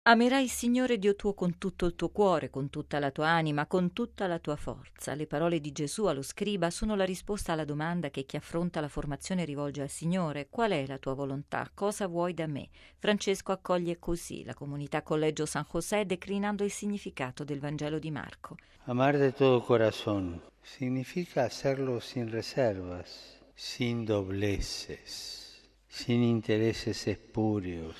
Amerai il Signore Dio tuo con tutto il tuo cuore, con tutta la tua anima, con tutta la tua forza. Le parole di Gesù allo scriba sono la risposta alla domanda che chi affronta la formazione rivolge al Signore: qual è la tua volontà? Cosa vuoi da me? Francesco accoglie così la comunità Collegio San José declinando il significato del Vangelo di Marco. Amar de todo corazón significa hacerlo sin reservas, sin dobleces, sin intereses espurios.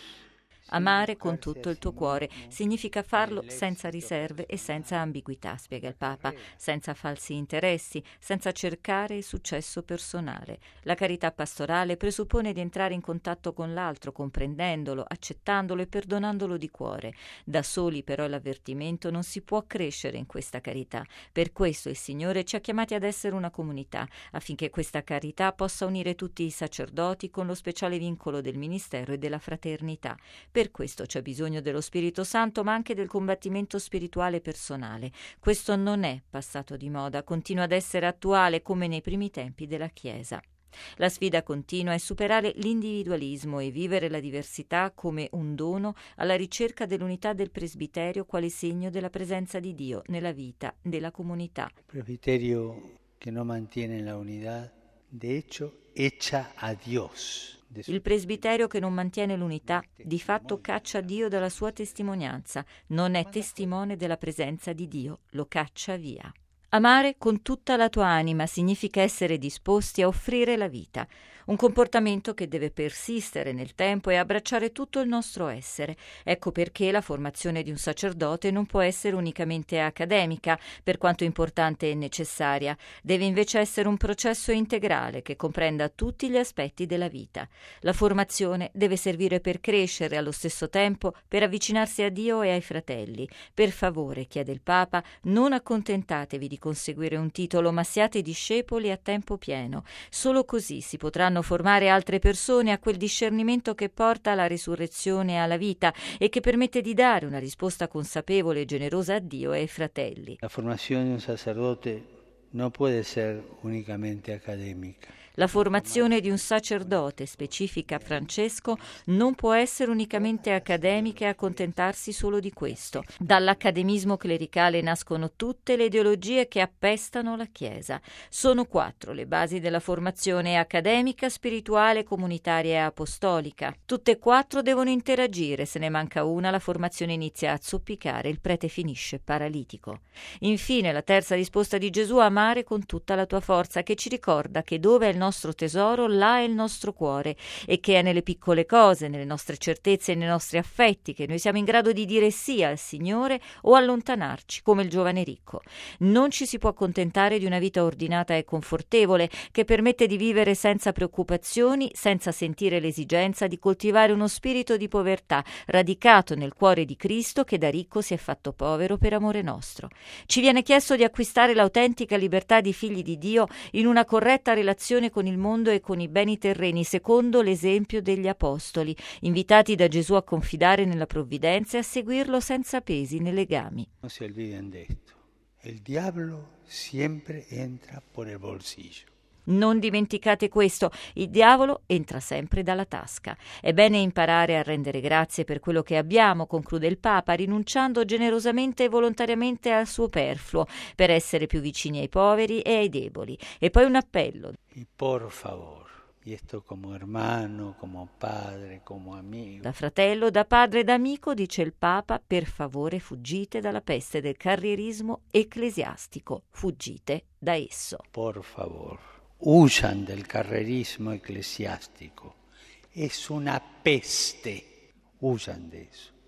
Amare con tutto il tuo cuore significa farlo senza riserve e senza ambiguità, spiega il Papa, senza falsi interessi, senza cercare il successo personale. La carità pastorale presuppone di entrare in contatto con l'altro, comprendendolo, accettandolo e perdonandolo di cuore. Da soli però l'avvertimento non si può crescere in questa carità. Per questo il Signore ci ha chiamati ad essere una comunità, affinché questa carità possa unire tutti i sacerdoti con lo speciale vincolo del ministero e della fraternità. Per questo c'è bisogno dello Spirito Santo, ma anche del combattimento spirituale personale. Questo non è passato di moda, continua ad essere attuale come nei primi tempi della Chiesa. La sfida continua è superare l'individualismo e vivere la diversità come un dono alla ricerca dell'unità del presbiterio quale segno della presenza di Dio nella vita della comunità. Il presbiterio che non mantiene la unità, de hecho, echa a Dios. Il presbiterio che non mantiene l'unità di fatto caccia Dio dalla sua testimonianza, non è testimone della presenza di Dio, lo caccia via. Amare con tutta la tua anima significa essere disposti a offrire la vita, un comportamento che deve persistere nel tempo e abbracciare tutto il nostro essere. Ecco perché la formazione di un sacerdote non può essere unicamente accademica, per quanto importante e necessaria. Deve invece essere un processo integrale che comprenda tutti gli aspetti della vita. La formazione deve servire per crescere, allo stesso tempo per avvicinarsi a Dio e ai fratelli. Per favore, chiede il Papa, non accontentatevi di conseguire un titolo, ma siate discepoli a tempo pieno. Solo così si potranno formare altre persone a quel discernimento che porta alla risurrezione e alla vita e che permette di dare una risposta consapevole e generosa a Dio e ai fratelli. La formazione di un sacerdote non può essere unicamente accademica. La formazione di un sacerdote, specifica Francesco, non può essere unicamente accademica e accontentarsi solo di questo. Dall'accademismo clericale nascono tutte le ideologie che appestano la Chiesa. Sono 4 le basi della formazione: accademica, spirituale, comunitaria e apostolica. Tutte e 4 devono interagire, se ne manca una la formazione inizia a zoppicare, il prete finisce paralitico. Infine la terza risposta di Gesù: amare con tutta la tua forza, che ci ricorda che dove è il nostro tesoro, là è il nostro cuore, e che è nelle piccole cose, nelle nostre certezze e nei nostri affetti che noi siamo in grado di dire sì al Signore o allontanarci, come il giovane ricco. Non ci si può accontentare di una vita ordinata e confortevole che permette di vivere senza preoccupazioni, senza sentire l'esigenza di coltivare uno spirito di povertà radicato nel cuore di Cristo che da ricco si è fatto povero per amore nostro. Ci viene chiesto di acquistare l'autentica libertà di figli di Dio in una corretta relazione con il mondo e con i beni terreni, secondo l'esempio degli apostoli, invitati da Gesù a confidare nella provvidenza e a seguirlo senza pesi né legami. Non si olviden de esto. El diablo siempre entra por el bolsillo. Non dimenticate questo, il diavolo entra sempre dalla tasca. È bene imparare a rendere grazie per quello che abbiamo, conclude il Papa, rinunciando generosamente e volontariamente al superfluo, per essere più vicini ai poveri e ai deboli. E poi un appello. Y por favor, y esto como hermano, como padre, como amigo. Da fratello, da padre, da amico, dice il Papa, per favore fuggite dalla peste del carrierismo ecclesiastico, fuggite da esso. Por favor, huyan del carrerismo eclesiástico. Es una peste. Huyan de eso.